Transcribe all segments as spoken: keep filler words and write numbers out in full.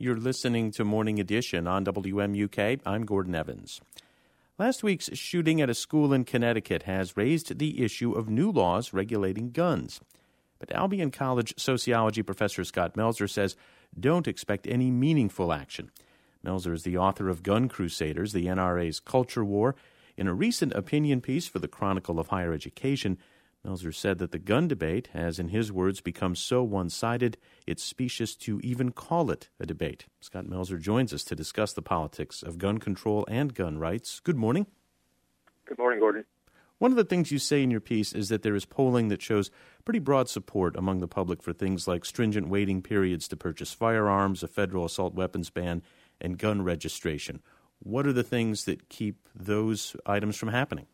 You're listening to Morning Edition on W M U K. I'm Gordon Evans. Last week's shooting at a school in Connecticut has raised the issue of new laws regulating guns. But Albion College sociology professor Scott Melzer says don't expect any meaningful action. Melzer is the author of Gun Crusaders, the N R A's culture war. In a recent opinion piece for the Chronicle of Higher Education, Melzer said that the gun debate has, in his words, become so one-sided, it's specious to even call it a debate. Scott Melzer joins us to discuss the politics of gun control and gun rights. Good morning. Good morning, Gordon. One of the things you say in your piece is that there is polling that shows pretty broad support among the public for things like stringent waiting periods to purchase firearms, a federal assault weapons ban, and gun registration. What are the things that keep those items from happening?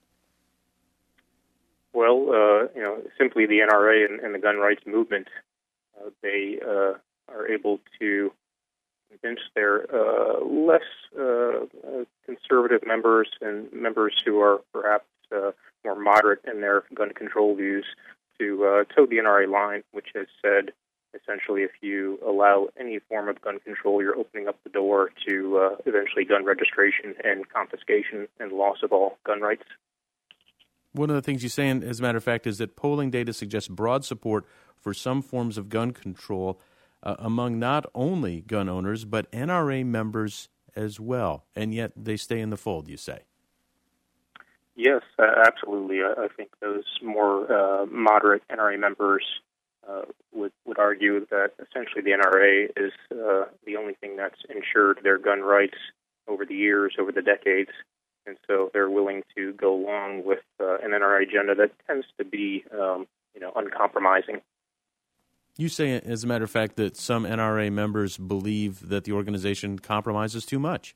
Well, uh, you know, simply the N R A and, and the gun rights movement, uh, they uh, are able to convince their uh, less uh, uh, conservative members and members who are perhaps uh, more moderate in their gun control views to uh, toe the N R A line, which has said, essentially, if you allow any form of gun control, you're opening up the door to uh, eventually gun registration and confiscation and loss of all gun rights. One of the things you say, as a matter of fact, is that polling data suggests broad support for some forms of gun control uh, among not only gun owners, but N R A members as well. And yet they stay in the fold, you say. Yes, uh, absolutely. I, I think those more uh, moderate N R A members uh, would, would argue that essentially the N R A is uh, the only thing that's ensured their gun rights over the years, over the decades. And so they're willing to go along with uh, an N R A agenda that tends to be, um, you know, uncompromising. You say, as a matter of fact, that some N R A members believe that the organization compromises too much.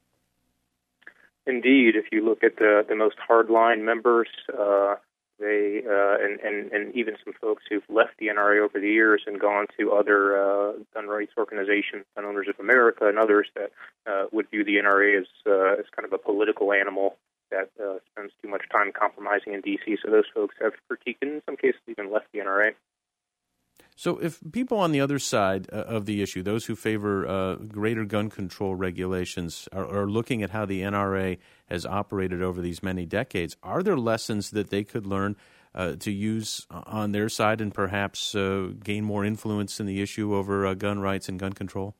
Indeed, if you look at the, the most hardline members, uh, they uh, and, and, and even some folks who've left the N R A over the years and gone to other uh, gun rights organizations, Gun Owners of America and others that uh, would view the N R A as, uh, as kind of a political animal that uh, spends too much time compromising in D C. So those folks have critiqued and in some cases even left the N R A. So if people on the other side uh, of the issue, those who favor uh, greater gun control regulations, are, are looking at how the N R A has operated over these many decades, are there lessons that they could learn uh, to use on their side and perhaps uh, gain more influence in the issue over uh, gun rights and gun control?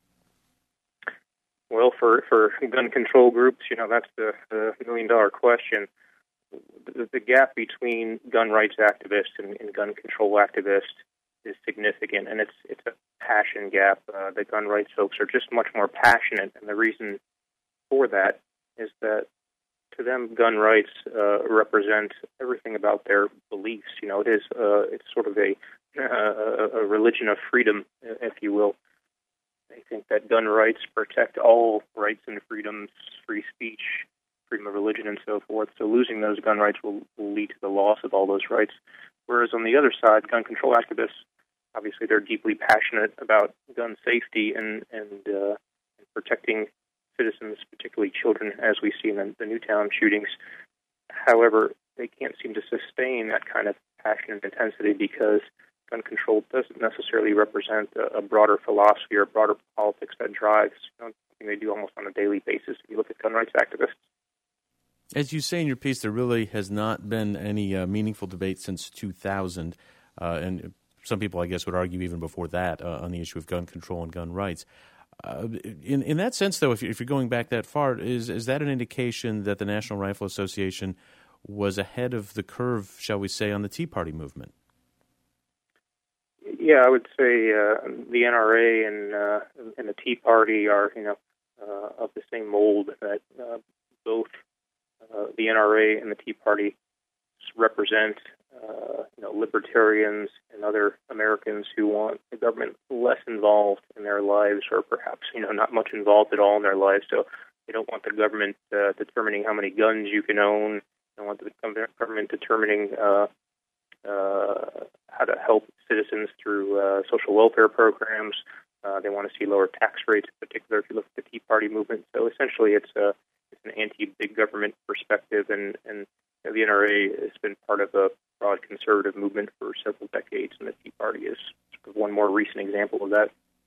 Well, for, for gun control groups, you know, that's the, the million-dollar question. The, the gap between gun rights activists and, and gun control activists is significant, and it's it's a passion gap. Uh, the gun rights folks are just much more passionate, and the reason for that is that to them, gun rights uh, represent everything about their beliefs. You know, it is uh, it's sort of a uh, a religion of freedom, if you will. They think that gun rights protect all rights and freedoms, free speech, freedom of religion, and so forth. So losing those gun rights will, will lead to the loss of all those rights. Whereas on the other side, gun control activists, obviously they're deeply passionate about gun safety and, and, uh, and protecting citizens, particularly children, as we see in the, the Newtown shootings. However, they can't seem to sustain that kind of passion and intensity because gun control doesn't necessarily represent a, a broader philosophy or a broader politics that drives, you know, something they do almost on a daily basis if you look at gun rights activists. As you say in your piece, there really has not been any uh, meaningful debate since two thousand, uh, and some people, I guess, would argue even before that uh, on the issue of gun control and gun rights. Uh, in in that sense, though, if you're, if you're going back that far, is is that an indication that the National Rifle Association was ahead of the curve, shall we say, on the Tea Party movement? Yeah, I would say uh, the N R A and uh, and the Tea Party are, you know, uh, of the same mold. That uh, both uh, the N R A and the Tea Party represent, uh, you know, libertarians and other Americans who want the government less involved in their lives, or perhaps, you know, not much involved at all in their lives. So they don't want the government uh, determining how many guns you can own. They don't want the government determining uh, uh, how to help citizens through uh, social welfare programs. Uh, they want to see lower tax rates, in particular if you look at the Tea Party movement. So essentially it's a it's an anti-big government perspective, and, and you know, the N R A has been part of a broad conservative movement for several decades, and the Tea Party is sort of one more recent example of that.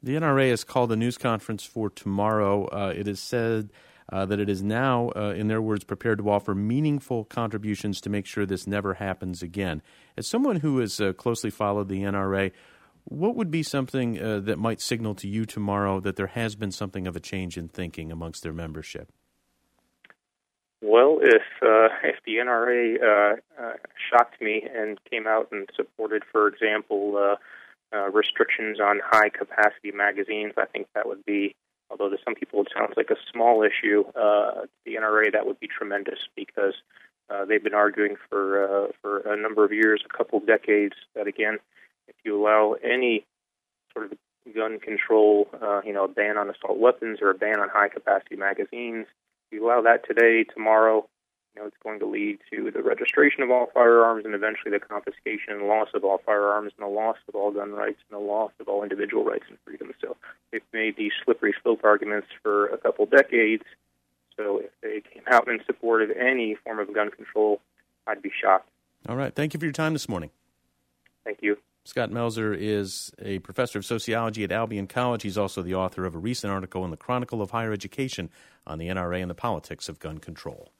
The N R A has called a news conference for tomorrow. Uh, it is said uh, that it is now, uh, in their words, prepared to offer meaningful contributions to make sure this never happens again. As someone who has uh, closely followed the N R A, what would be something uh, that might signal to you tomorrow that there has been something of a change in thinking amongst their membership? Well, if uh, if the N R A uh, uh, shocked me and came out and supported, for example, uh, uh, restrictions on high-capacity magazines, I think that would be, although to some people it sounds like a small issue, uh, the N R A, that would be tremendous because uh, they've been arguing for uh, for a number of years, a couple of decades, that, again, if you allow any sort of gun control, uh, you know, a ban on assault weapons or a ban on high-capacity magazines, if you allow that today, tomorrow, you know, it's going to lead to the registration of all firearms and eventually the confiscation and loss of all firearms and the loss of all gun rights and the loss of all individual rights and freedoms. So they've made these slippery slope arguments for a couple decades. So if they came out in support of any form of gun control, I'd be shocked. All right. Thank you for your time this morning. Thank you. Scott Melzer is a professor of sociology at Albion College. He's also the author of a recent article in the Chronicle of Higher Education on the N R A and the politics of gun control.